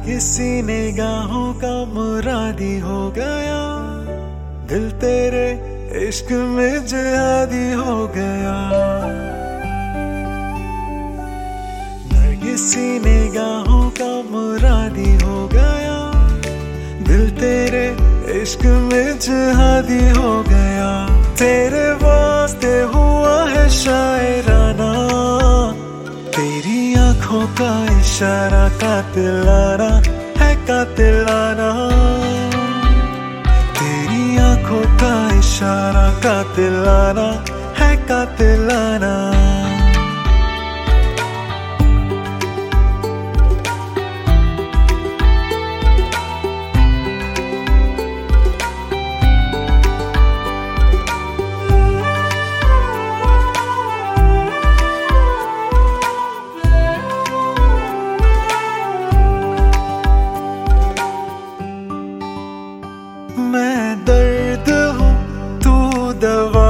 किसी निगाहों का मुरादी हो गया, दिल तेरे इश्क में जिहादी हो गया। किसी निगाहों का मुरादी हो गया, दिल तेरे इश्क में जिहादी हो गया। तेरे वास्ते हुआ है शायराना, तेरी आंखों का इशारा कातिलाना है कातिलाना। तेरी आंखों का इशारा कातिलाना है कातिलाना। मैं दर्द हूँ तू दवा,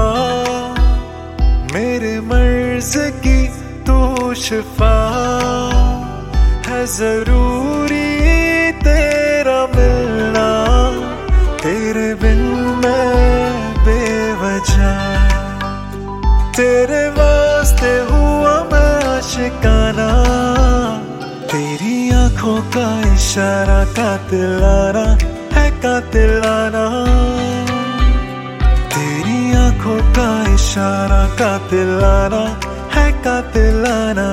मेरे मर्ज की तू शिफा। है जरूरी तेरा मिलना, तेरे बिन मैं बेवजह। तेरे वास्ते हुआ मैं आशिकाना, तेरी आंखों का इशारा कातिलाना है कातिलाना। तेरी आंखों का इशारा कातिलाना है कातिलाना।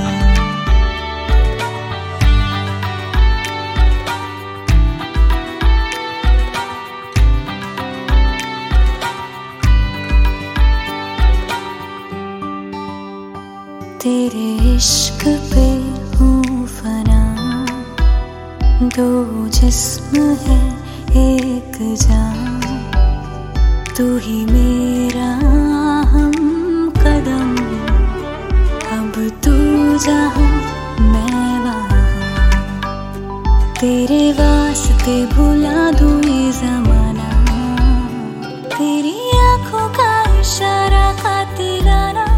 तेरे इश्क पे हूँ फना, दो जिस्म है एक जान। तू ही मेरा हम कदम, अब तू जहाँ मैं वहाँ। तेरे वास्ते भुला दूँ ये ज़माना, तेरी आँखों का इशारा कातिलाना